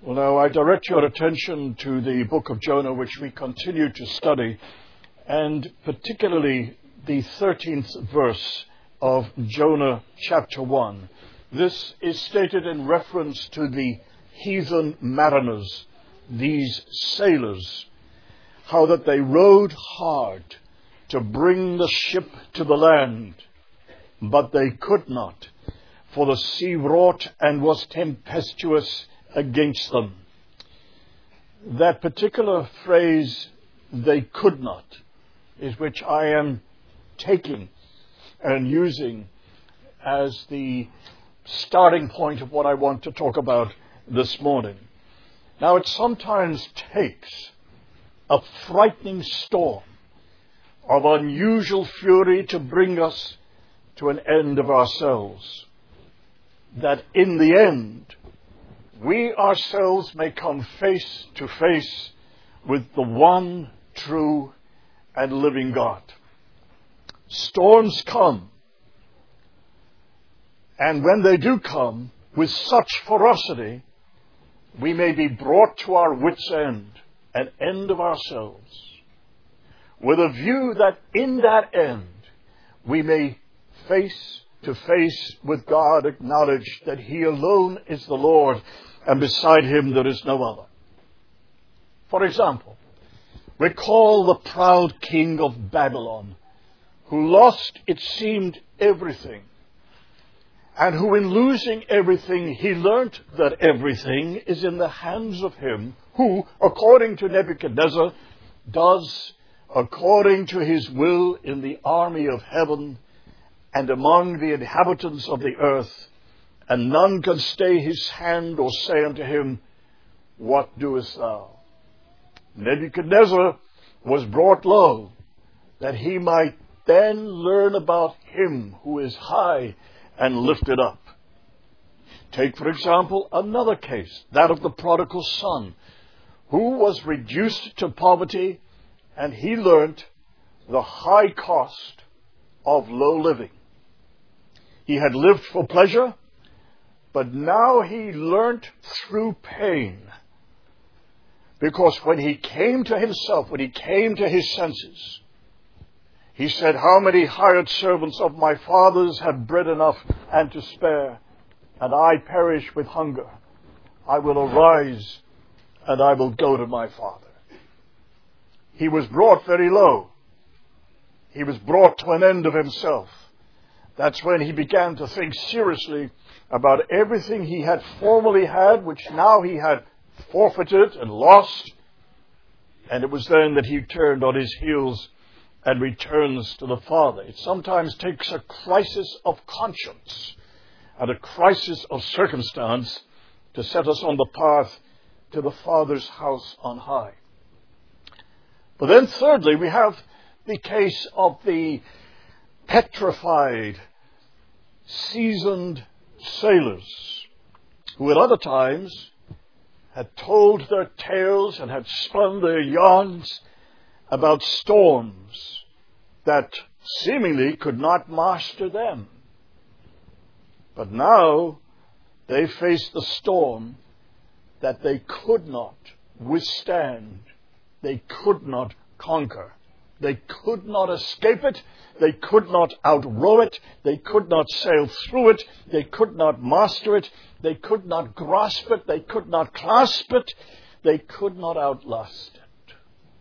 Well, now I direct your attention to the book of Jonah, which we continue to study, and particularly the 13th verse of Jonah chapter 1. This is stated in reference to the heathen mariners, these sailors, how that they rowed hard to bring the ship to the land, but they could not, for the sea wrought and was tempestuous against them. That particular phrase, they could not, is which I am taking and using as the starting point of what I want to talk about this morning. Now, it sometimes takes a frightening storm of unusual fury to bring us to an end of ourselves, that in the end we ourselves may come face to face with the one true and living God. Storms come, and when they do come with such ferocity, we may be brought to our wits' end, an end of ourselves, with a view that in that end we may face to face with God, acknowledge that He alone is the Lord, and beside Him there is no other. For example, recall the proud king of Babylon, who lost, it seemed, everything, and who in losing everything, he learnt that everything is in the hands of Him who, according to Nebuchadnezzar, does according to His will in the army of heaven and among the inhabitants of the earth, and none can stay His hand or say unto Him, What doest thou? Nebuchadnezzar was brought low, that he might then learn about Him who is high and lifted up. Take, for example, another case, that of the prodigal son, who was reduced to poverty, and he learnt the high cost of low living. He had lived for pleasure, but now he learnt through pain. Because when he came to himself, when he came to his senses, he said, How many hired servants of my father's have bread enough and to spare, and I perish with hunger? I will arise and I will go to my father. He was brought very low. He was brought to an end of himself. That's when he began to think seriously about everything he had formerly had, which now he had forfeited and lost. And it was then that he turned on his heels and returns to the Father. It sometimes takes a crisis of conscience and a crisis of circumstance to set us on the path to the Father's house on high. But then thirdly, we have the case of the petrified, seasoned sailors who at other times had told their tales and had spun their yarns about storms that seemingly could not master them. But now they faced the storm that they could not withstand. They could not conquer. They could not escape it. They could not outrow it. They could not sail through it. They could not master it. They could not grasp it. They could not clasp it. They could not outlast it.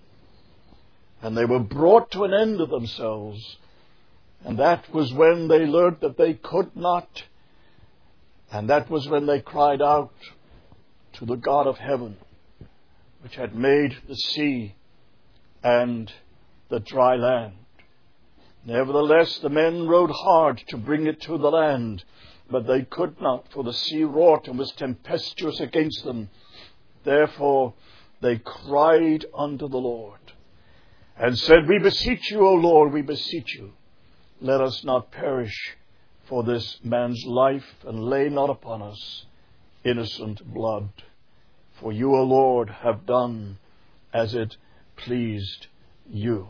And they were brought to an end of themselves. And that was when they learned that they could not. And that was when they cried out to the God of heaven, which had made the sea and the dry land. Nevertheless, the men rowed hard to bring it to the land, but they could not, for the sea wrought and was tempestuous against them. Therefore they cried unto the Lord, and said, We beseech you, O Lord, we beseech you, let us not perish for this man's life, and lay not upon us innocent blood. For you, O Lord, have done as it pleased you.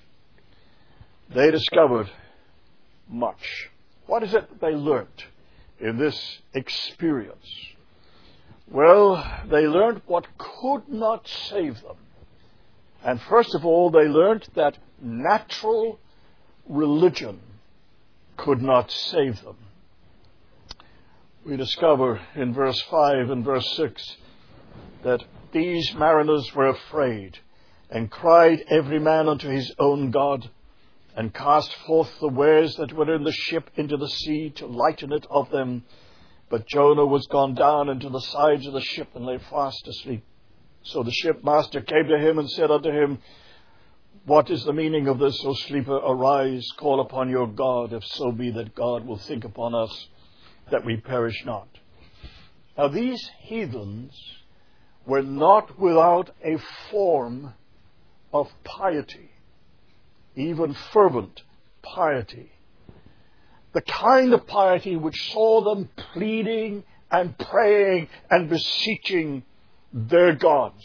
They discovered much. What is it that they learnt in this experience? Well, they learned what could not save them. And first of all, they learned that natural religion could not save them. We discover in verse 5 and verse 6 that these mariners were afraid, and cried every man unto his own God, and cast forth the wares that were in the ship into the sea to lighten it of them. But Jonah was gone down into the sides of the ship and lay fast asleep. So the shipmaster came to him and said unto him, What is the meaning of this, O sleeper? Arise, call upon your God, if so be that God will think upon us, that we perish not. Now these heathens were not without a form of piety, even fervent piety. The kind of piety which saw them pleading and praying and beseeching their gods,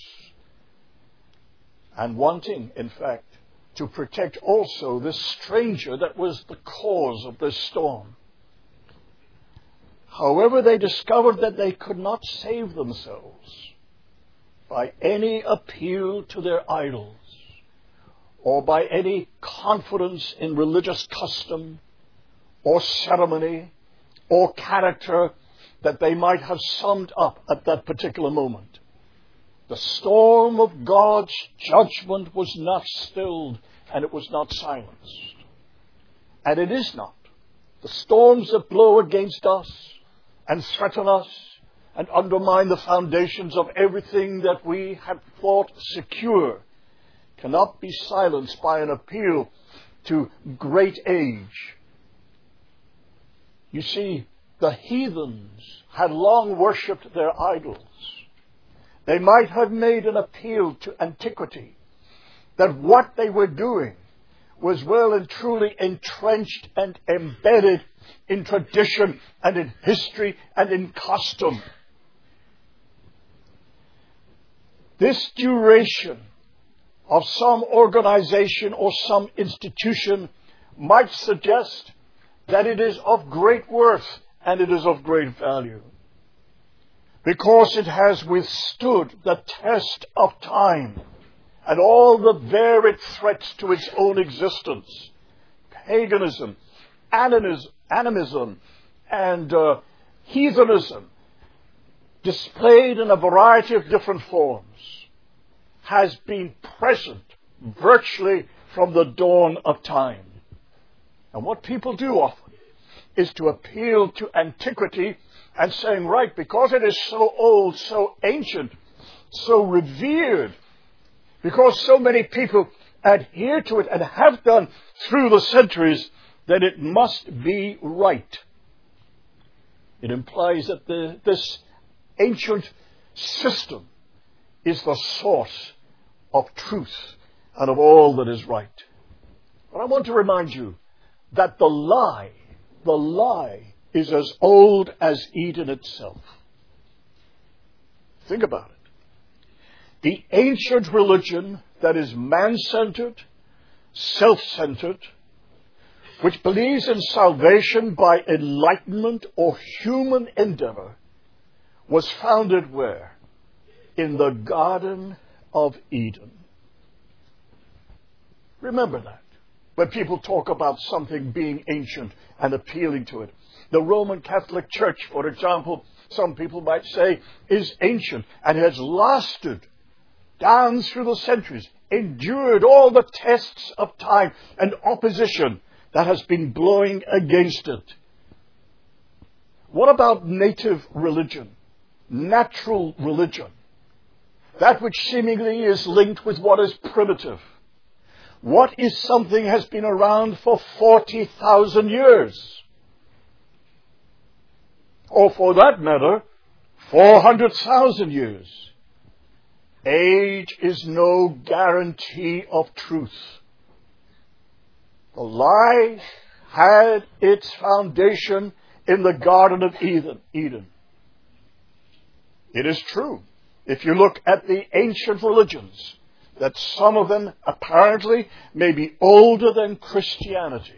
and wanting, in fact, to protect also this stranger that was the cause of this storm. However, they discovered that they could not save themselves by any appeal to their idols, or by any confidence in religious custom, or ceremony, or character that they might have summed up at that particular moment. The storm of God's judgment was not stilled, and it was not silenced. And it is not. The storms that blow against us and threaten us and undermine the foundations of everything that we have thought secure cannot be silenced by an appeal to great age. You see, the heathens had long worshipped their idols. They might have made an appeal to antiquity, that what they were doing was well and truly entrenched and embedded in tradition and in history and in custom. This duration of some organization or some institution might suggest that it is of great worth and it is of great value, because it has withstood the test of time and all the varied threats to its own existence. Paganism, animism, and heathenism, displayed in a variety of different forms, has been present virtually from the dawn of time. And what people do often is to appeal to antiquity and saying, right, because it is so old, so ancient, so revered, because so many people adhere to it and have done through the centuries, that it must be right. It implies that this ancient system is the source of truth and of all that is right. But I want to remind you that the lie is as old as Eden itself. Think about it. The ancient religion that is man-centered, self-centered, which believes in salvation by enlightenment or human endeavor, was founded where? In the Garden of Eden. Remember that when people talk about something being ancient and appealing to it. The Roman Catholic Church, for example, some people might say, is ancient and has lasted down through the centuries, endured all the tests of time and opposition that has been blowing against it. What about native religion, natural religion? That which seemingly is linked with what is primitive. What is something has been around for 40,000 years? Or for that matter, 400,000 years. Age is no guarantee of truth. The lie had its foundation in the Garden of Eden. It is true, if you look at the ancient religions, that some of them apparently may be older than Christianity.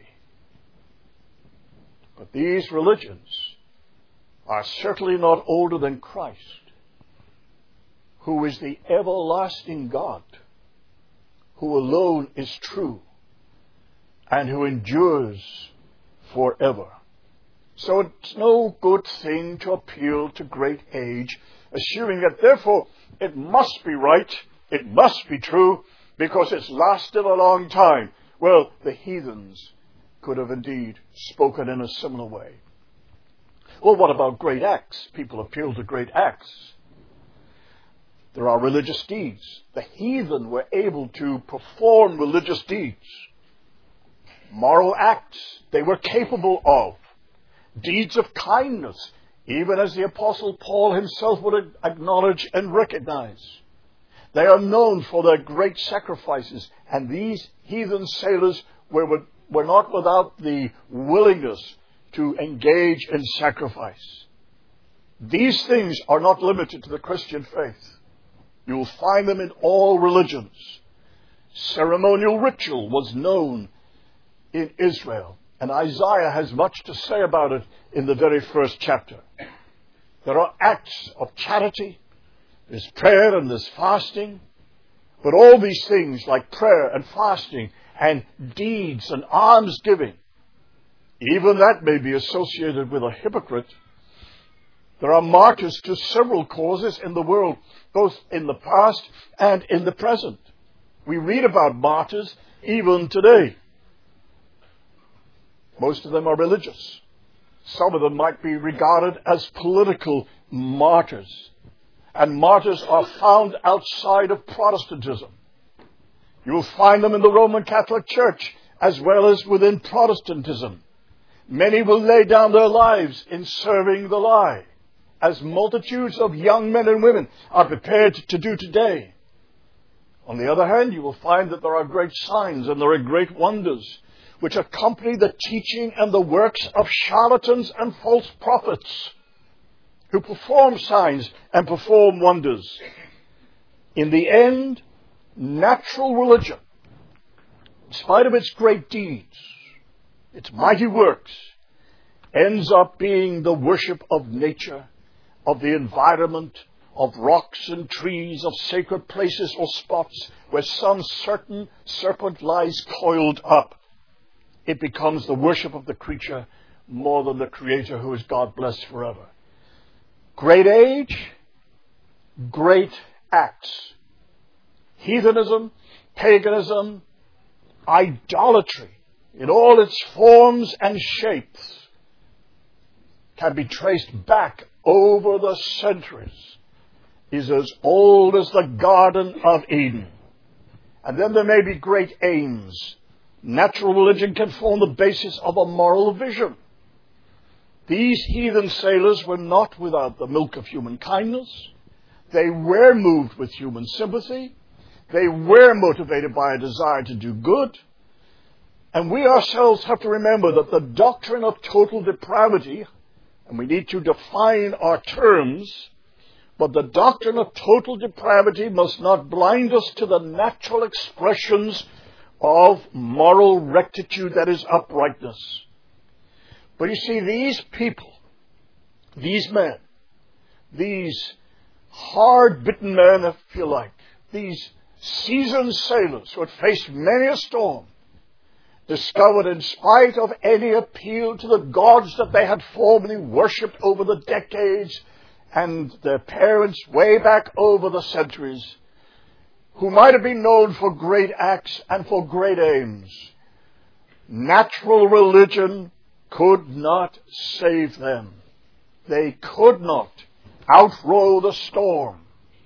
But these religions are certainly not older than Christ. who is the everlasting God, who alone is true, and who endures forever. So it's no good thing to appeal to great age, assuming that therefore it must be right, it must be true, because it's lasted a long time. Well, the heathens could have indeed spoken in a similar way. Well, what about great acts? People appeal to great acts. There are religious deeds. The heathen were able to perform religious deeds. Moral acts they were capable of. Deeds of kindness, even as the Apostle Paul himself would acknowledge and recognize. They are known for their great sacrifices, and these heathen sailors were not without the willingness to engage in sacrifice. These things are not limited to the Christian faith. You will find them in all religions. Ceremonial ritual was known in Israel, and Isaiah has much to say about it in the very first chapter. There are acts of charity, there's prayer and there's fasting, but all these things like prayer and fasting and deeds and almsgiving, even that may be associated with a hypocrite. There are martyrs to several causes in the world, both in the past and in the present. We read about martyrs even today. Most of them are religious. Some of them might be regarded as political martyrs. And martyrs are found outside of Protestantism. You will find them in the Roman Catholic Church as well as within Protestantism. Many will lay down their lives in serving the lie, as multitudes of young men and women are prepared to do today. On the other hand, you will find that there are great signs and there are great wonders which accompany the teaching and the works of charlatans and false prophets who perform signs and perform wonders. In the end, natural religion, in spite of its great deeds, its mighty works, ends up being the worship of nature, of the environment, of rocks and trees, of sacred places or spots where some certain serpent lies coiled up. It becomes the worship of the creature more than the Creator, who is God blessed forever. Great age, great acts. Heathenism, paganism, idolatry in all its forms and shapes can be traced back over the centuries, is as old as the Garden of Eden. And then there may be great aims. Natural religion can form the basis of a moral vision. These heathen sailors were not without the milk of human kindness. They were moved with human sympathy. They were motivated by a desire to do good. And we ourselves have to remember that the doctrine of total depravity, and we need to define our terms, but the doctrine of total depravity must not blind us to the natural expressions of moral rectitude, that is uprightness. But you see, these people, these men, these hard-bitten men, if you like, these seasoned sailors who had faced many a storm, discovered, in spite of any appeal to the gods that they had formerly worshipped over the decades and their parents way back over the centuries, who might have been known for great acts and for great aims, natural religion could not save them. They could not outrow the storm.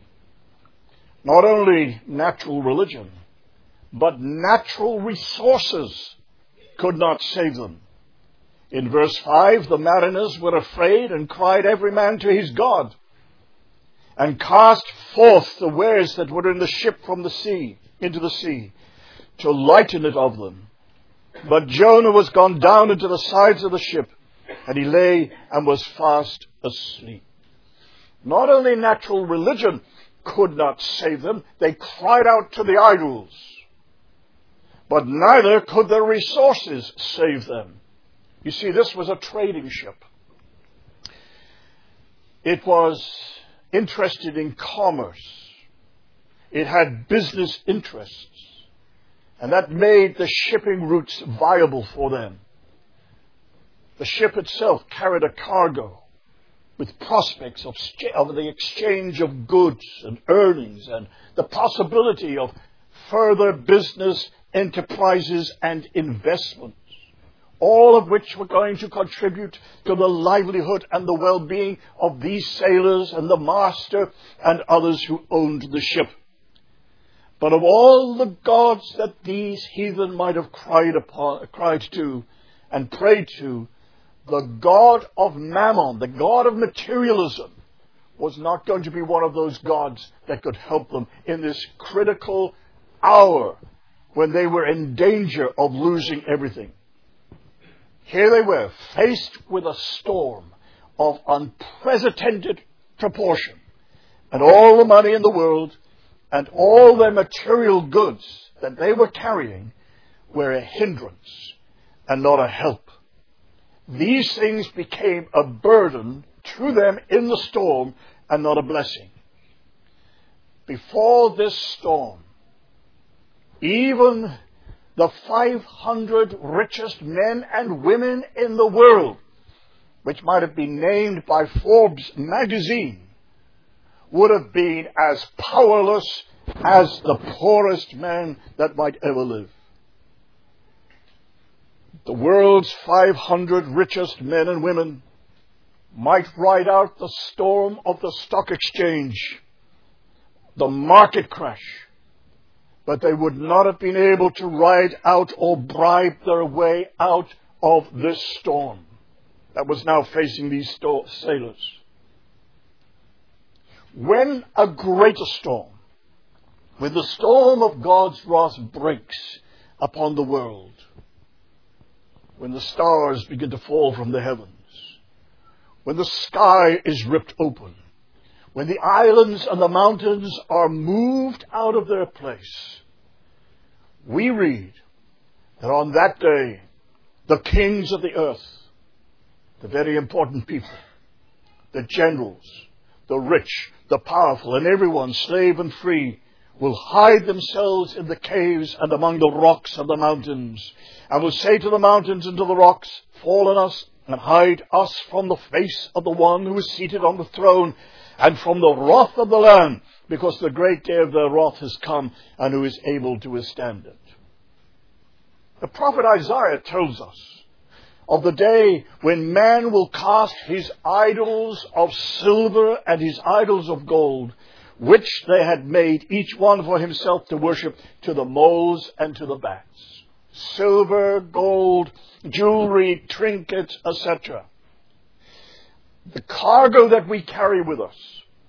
Not only natural religion, but natural resources could not save them. In verse 5, the mariners were afraid and cried every man to his God, and cast forth the wares that were in the ship from the sea, into the sea, to lighten it of them. But Jonah was gone down into the sides of the ship, and he lay and was fast asleep. Not only natural religion could not save them, they cried out to the idols. But neither could their resources save them. You see, this was a trading ship. It was interested in commerce. It had business interests. And that made the shipping routes viable for them. The ship itself carried a cargo with prospects of the exchange of goods and earnings and the possibility of further business enterprises and investments, all of which were going to contribute to the livelihood and the well-being of these sailors and the master and others who owned the ship. But of all the gods that these heathen might have cried to and prayed to, the God of Mammon, the God of materialism, was not going to be one of those gods that could help them in this critical hour when they were in danger of losing everything. Here they were, faced with a storm of unprecedented proportion, and all the money in the world and all their material goods that they were carrying were a hindrance and not a help. These things became a burden to them in the storm and not a blessing. Before this storm, even the 500 richest men and women in the world, which might have been named by Forbes magazine, would have been as powerless as the poorest man that might ever live. The world's 500 richest men and women might ride out the storm of the stock exchange, the market crash, but they would not have been able to ride out or bribe their way out of this storm that was now facing these sailors. When a greater storm, when the storm of God's wrath breaks upon the world, when the stars begin to fall from the heavens, when the sky is ripped open, when the islands and the mountains are moved out of their place, we read that on that day, the kings of the earth, the very important people, the generals, the rich, the powerful, and everyone, slave and free, will hide themselves in the caves and among the rocks of the mountains, and will say to the mountains and to the rocks, fall on us and hide us from the face of the one who is seated on the throne and from the wrath of the Lamb, because the great day of their wrath has come, and who is able to withstand it. The prophet Isaiah tells us of the day when man will cast his idols of silver and his idols of gold, which they had made each one for himself to worship, to the moles and to the bats. Silver, gold, jewelry, trinkets, etc. The cargo that we carry with us,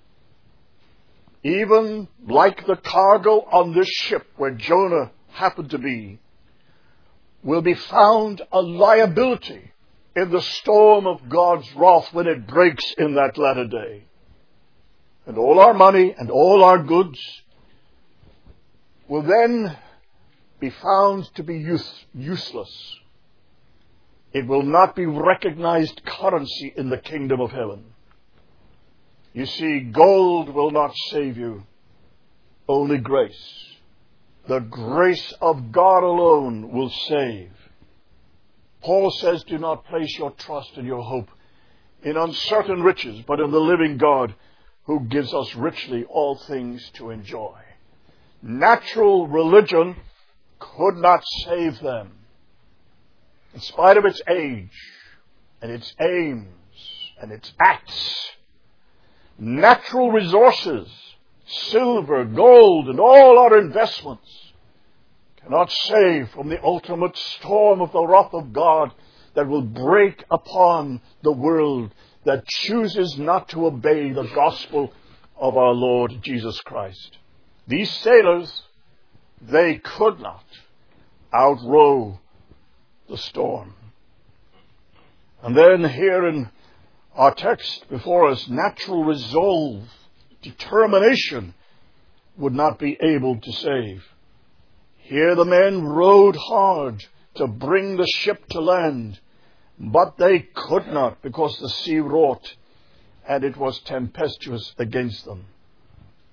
even like the cargo on this ship where Jonah happened to be, will be found a liability in the storm of God's wrath when it breaks in that latter day. And all our money and all our goods will then be found to be useless. It will not be recognized currency in the kingdom of heaven. You see, gold will not save you, only grace. The grace of God alone will save. Paul says, do not place your trust and your hope in uncertain riches, but in the living God, who gives us richly all things to enjoy. Natural religion could not save them. In spite of its age and its aims and its acts, natural resources, silver, gold, and all our investments cannot save from the ultimate storm of the wrath of God that will break upon the world that chooses not to obey the gospel of our Lord Jesus Christ. These sailors, they could not outrow the storm. And then here in our text before us, natural resolve, determination would not be able to save. Here the men rowed hard to bring the ship to land, but they could not because the sea wrought and it was tempestuous against them.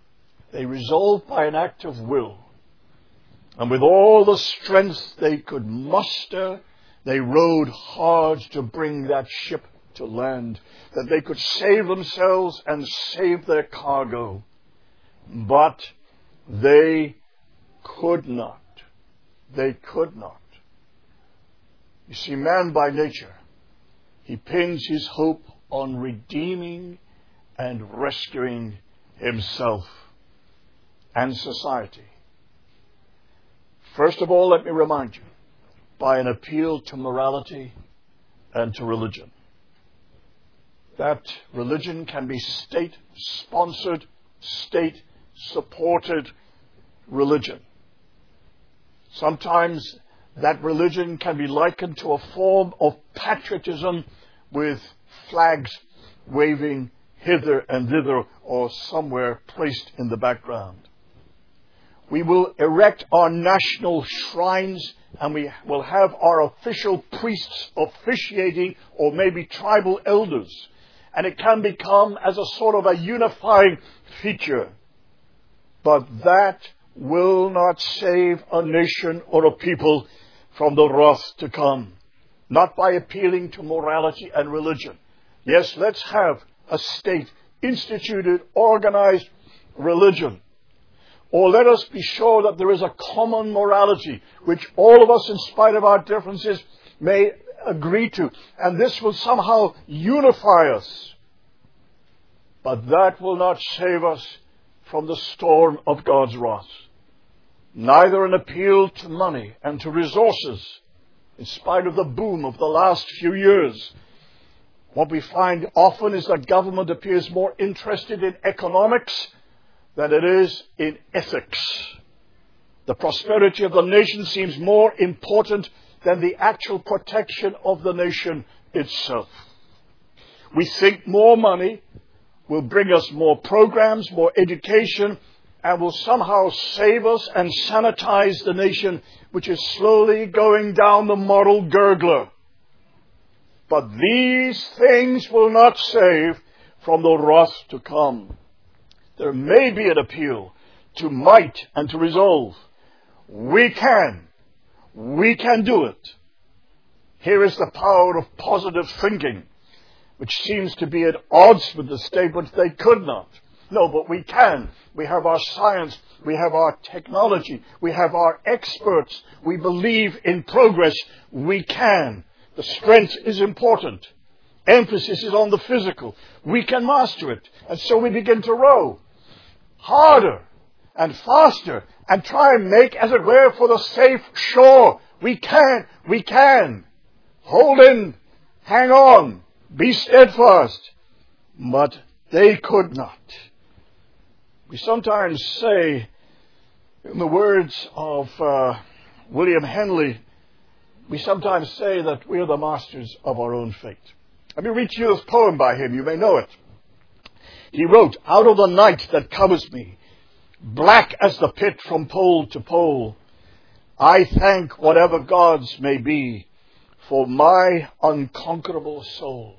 They resolved by an act of will. And with all the strength they could muster, they rowed hard to bring that ship to land, that they could save themselves and save their cargo. But they could not. They could not. You see, man by nature, he pins his hope on redeeming and rescuing himself and society. First of all, let me remind you, by an appeal to morality and to religion. That religion can be state-sponsored, state-supported religion. Sometimes that religion can be likened to a form of patriotism with flags waving hither and thither or somewhere placed in the background. We will erect our national shrines and we will have our official priests officiating or maybe tribal elders. And it can become as a sort of a unifying feature. But that will not save a nation or a people from the wrath to come. Not by appealing to morality and religion. Yes, let's have a state-instituted, organized religion. Or let us be sure that there is a common morality which all of us, in spite of our differences, may agree to. And this will somehow unify us. But that will not save us from the storm of God's wrath. Neither an appeal to money and to resources, in spite of the boom of the last few years. What we find often is that government appears more interested in economics than it is in ethics. The prosperity of the nation seems more important than the actual protection of the nation itself. We think more money will bring us more programs, more education, and will somehow save us and sanitize the nation, which is slowly going down the moral gurgler. But these things will not save from the wrath to come. There may be an appeal to might and to resolve. We can do it. Here is the power of positive thinking, which seems to be at odds with the statement they could not. No, but we can. We have our science. We have our technology. We have our experts. We believe in progress. We can. The strength is important. Emphasis is on the physical. We can master it. And so we begin to row harder and faster and try and make, as it were, for the safe shore. We can. Hold in. Hang on. Be steadfast. But they could not. We sometimes say, in the words of William Henley, we sometimes say that we are the masters of our own fate. Let me read you this poem by him. You may know it. He wrote, "Out of the night that covers me, black as the pit from pole to pole, I thank whatever gods may be for my unconquerable soul.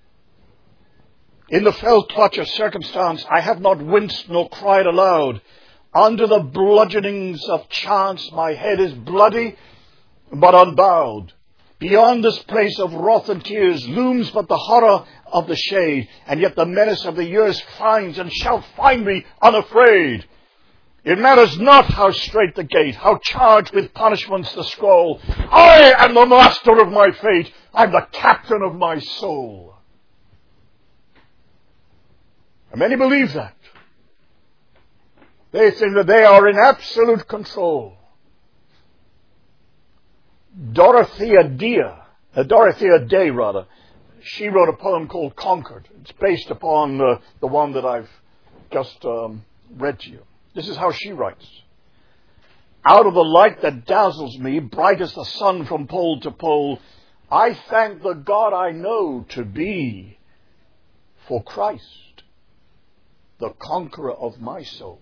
In the fell clutch of circumstance, I have not winced nor cried aloud. Under the bludgeonings of chance, my head is bloody but unbowed. Beyond this place of wrath and tears looms but the horror of the shade, and yet the menace of the years finds and shall find me unafraid. It matters not how strait the gate, how charged with punishments the scroll. I am the master of my fate. I'm the captain of my soul." And many believe that. They think that they are in absolute control. Dorothea Day, she wrote a poem called Conquered. It's based upon the one that I've just read to you. This is how she writes. "Out of the light that dazzles me, bright as the sun from pole to pole, I thank the God I know to be for Christ, the conqueror of my soul.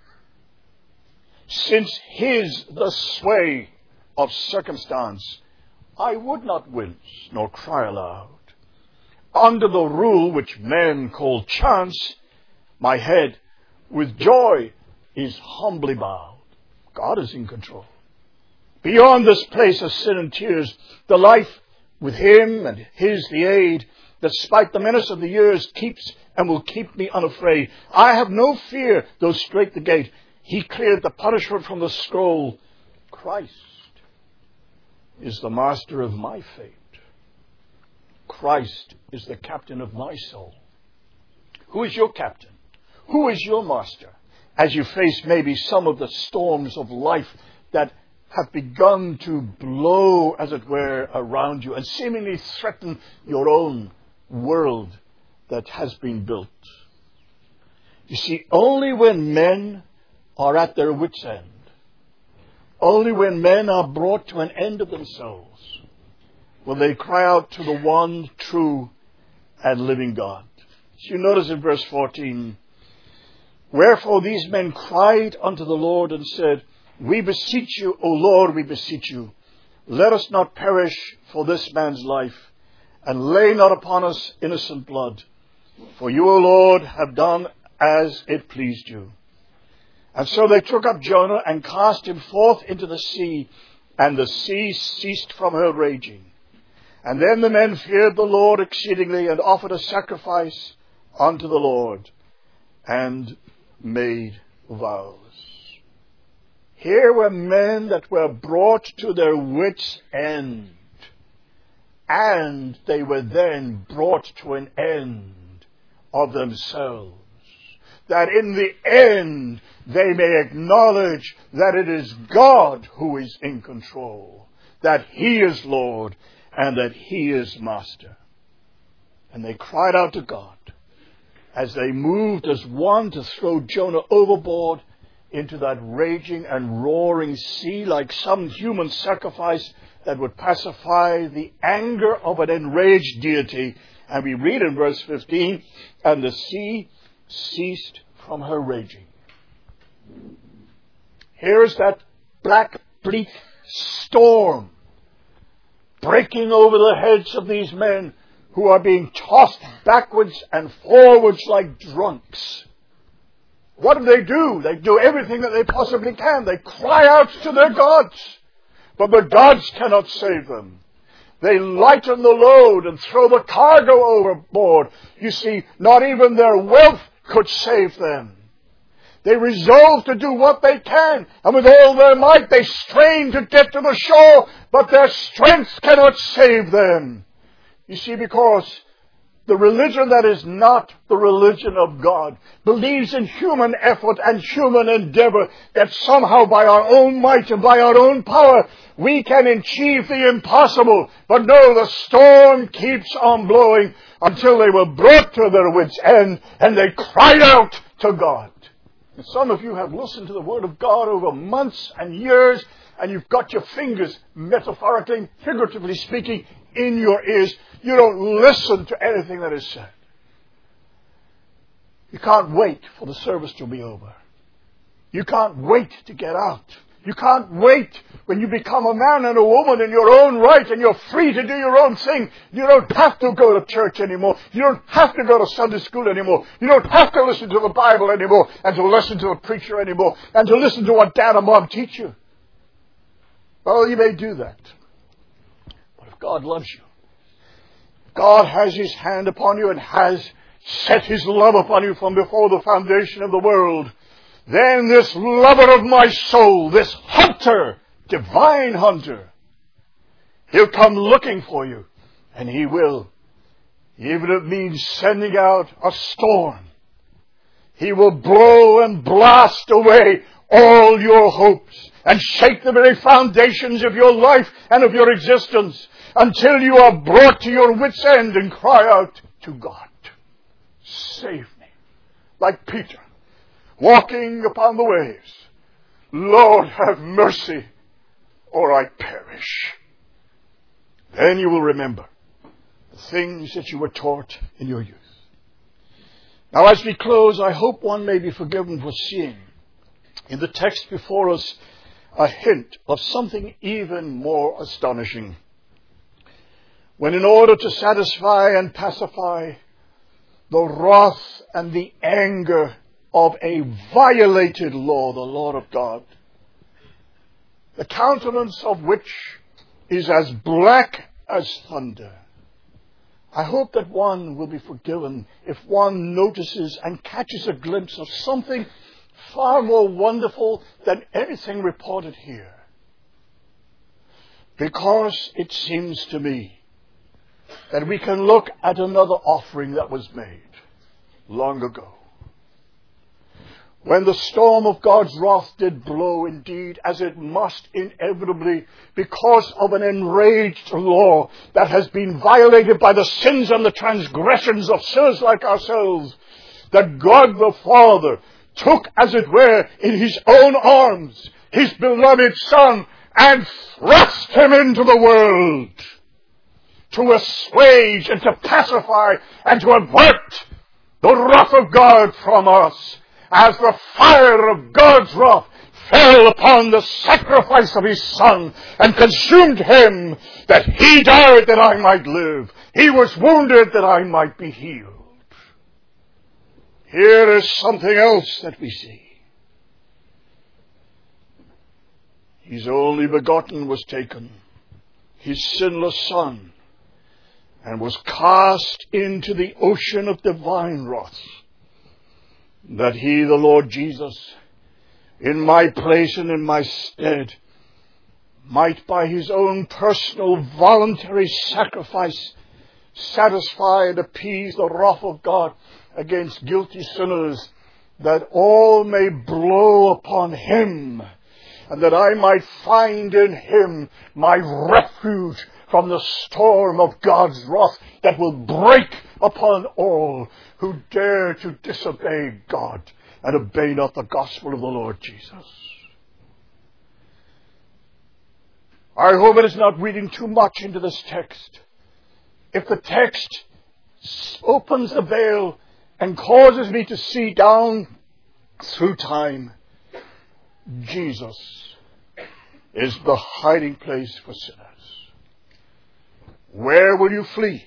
Since his the sway of circumstance, I would not wince nor cry aloud. Under the rule which men call chance, my head with joy is humbly bowed. God is in control. Beyond this place of sin and tears, the life with Him and His the aid, that despite the menace of the years keeps and will keep me unafraid. I have no fear, though strait the gate. He cleared the punishment from the scroll. Christ is the master of my fate. Christ is the captain of my soul. Who is your captain? Who is your master? As you face maybe some of the storms of life that have begun to blow, as it were, around you and seemingly threaten your own world that has been built. You see, only when men are at their wits' end, only when men are brought to an end of themselves, will they cry out to the one true and living God. So you notice in verse 14, wherefore these men cried unto the Lord and said, we beseech you, O Lord, we beseech you, let us not perish for this man's life, and lay not upon us innocent blood. For you, O Lord, have done as it pleased you. And so they took up Jonah and cast him forth into the sea, and the sea ceased from her raging. And then the men feared the Lord exceedingly, and offered a sacrifice unto the Lord, and made vows. Here were men that were brought to their wits' end, and they were then brought to an end of themselves. That in the end they may acknowledge that it is God who is in control, that He is Lord, and that He is Master. And they cried out to God as they moved as one to throw Jonah overboard into that raging and roaring sea, like some human sacrifice that would pacify the anger of an enraged deity. And we read in verse 15, and the sea ceased from her raging. Here is that black, bleak storm breaking over the heads of these men who are being tossed backwards and forwards like drunks. What do? They do everything that they possibly can. They cry out to their gods. But the gods cannot save them. They lighten the load and throw the cargo overboard. You see, not even their wealth could save them. They resolve to do what they can, and with all their might they strain to get to the shore, but their strength cannot save them. You see, because the religion that is not the religion of God believes in human effort and human endeavor, that somehow by our own might and by our own power we can achieve the impossible. But no, the storm keeps on blowing until they were brought to their wits' end and they cried out to God. And some of you have listened to the Word of God over months and years, and you've got your fingers, metaphorically, figuratively speaking, in your ears. You don't listen to anything that is said. You can't wait for the service to be over. You can't wait to get out. You can't wait when you become a man and a woman in your own right and you're free to do your own thing. You don't have to go to church anymore. You don't have to go to Sunday school anymore. You don't have to listen to the Bible anymore and to listen to a preacher anymore and to listen to what Dad and Mom teach you. Well, you may do that. But if God loves you, God has His hand upon you and has set His love upon you from before the foundation of the world, then this lover of my soul, this hunter, divine hunter, He'll come looking for you, and He will. Even if it means sending out a storm, He will blow and blast away all your hopes and shake the very foundations of your life and of your existence until you are brought to your wits' end and cry out to God, save me. Like Peter, walking upon the waves, Lord, have mercy, or I perish. Then you will remember the things that you were taught in your youth. Now, as we close, I hope one may be forgiven for seeing in the text before us a hint of something even more astonishing. When in order to satisfy and pacify the wrath and the anger of a violated law, the law of God, the countenance of which is as black as thunder. I hope that one will be forgiven if one notices and catches a glimpse of something far more wonderful than anything reported here. Because it seems to me that we can look at another offering that was made long ago, when the storm of God's wrath did blow indeed, as it must inevitably, because of an enraged law that has been violated by the sins and the transgressions of sinners like ourselves, that God the Father took, as it were, in his own arms, his beloved Son, and thrust him into the world to assuage and to pacify and to avert the wrath of God from us, as the fire of God's wrath fell upon the sacrifice of his Son and consumed him, that he died that I might live. He was wounded that I might be healed. Here is something else that we see. His only begotten was taken, his sinless Son, and was cast into the ocean of divine wrath, that he, the Lord Jesus, in my place and in my stead, might by his own personal voluntary sacrifice satisfy and appease the wrath of God against guilty sinners, that all may blow upon him, and that I might find in him my refuge from the storm of God's wrath that will break upon all who dare to disobey God and obey not the gospel of the Lord Jesus. I hope it is not reading too much into this text if the text opens the veil and causes me to see down through time. Jesus is the hiding place for sinners. Where will you flee?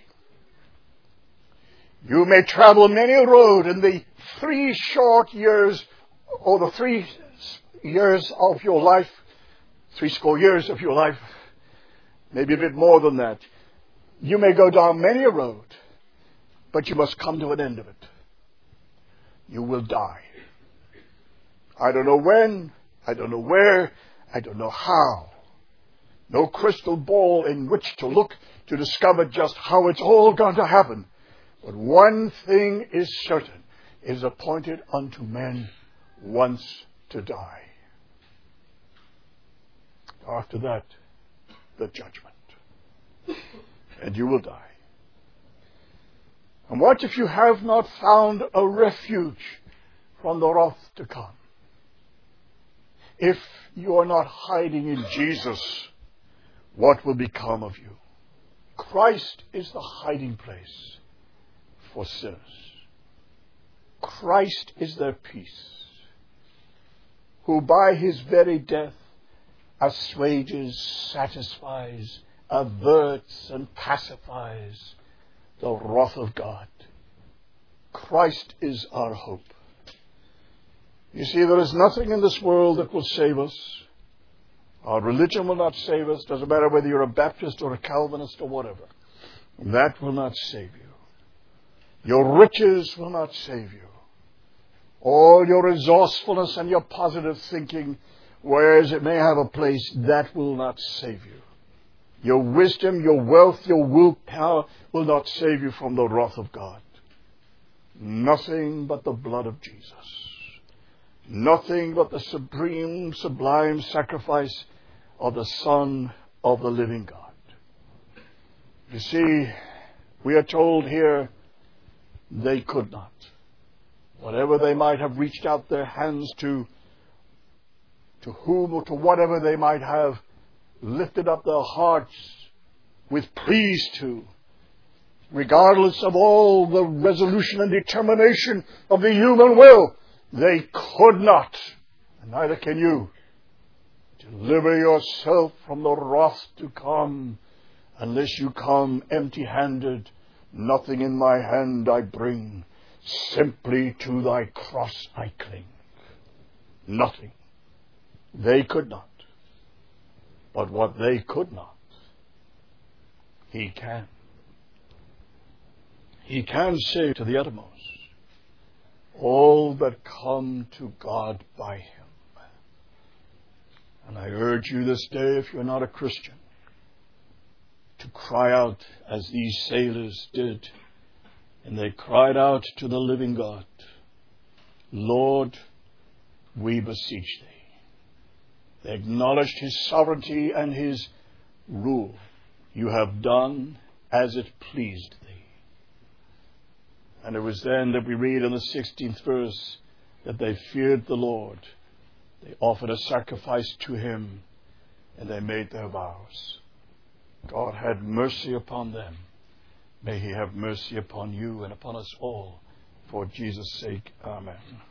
You may travel many a road in the 3 short years, or the 3 years of your life, 60 years of your life, maybe a bit more than that. You may go down many a road, but you must come to an end of it. You will die. I don't know when, I don't know where, I don't know how. No crystal ball in which to look to discover just how it's all going to happen. But one thing is certain, it is appointed unto men once to die. After that, the judgment. And you will die. And what if you have not found a refuge from the wrath to come? If you are not hiding in Jesus, what will become of you? Christ is the hiding place for sinners. Christ is their peace, who by his very death assuages, satisfies, averts, and pacifies the wrath of God. Christ is our hope. You see, there is nothing in this world that will save us. Our religion will not save us. Doesn't matter whether you're a Baptist or a Calvinist or whatever. That will not save you. Your riches will not save you. All your resourcefulness and your positive thinking, whereas it may have a place, that will not save you. Your wisdom, your wealth, your willpower will not save you from the wrath of God. Nothing but the blood of Jesus. Nothing but the supreme, sublime sacrifice of the Son of the living God. You see, we are told here, they could not. Whatever they might have reached out their hands to whom or to whatever they might have lifted up their hearts with pleas to, regardless of all the resolution and determination of the human will, they could not, and neither can you, deliver yourself from the wrath to come unless you come empty-handed. Nothing in my hand I bring, Simply to thy cross I cling. Nothing. They could not. But what they could not, he can. He can save to the uttermost all that come to God by him. And I urge you this day, if you're not a Christian, to cry out as these sailors did. And they cried out to the living God, Lord, we beseech thee. They acknowledged his sovereignty and his rule. You have done as it pleased thee. And it was then that we read in the 16th verse that they feared the Lord. They offered a sacrifice to him, and they made their vows. God had mercy upon them. May he have mercy upon you and upon us all. For Jesus' sake, amen.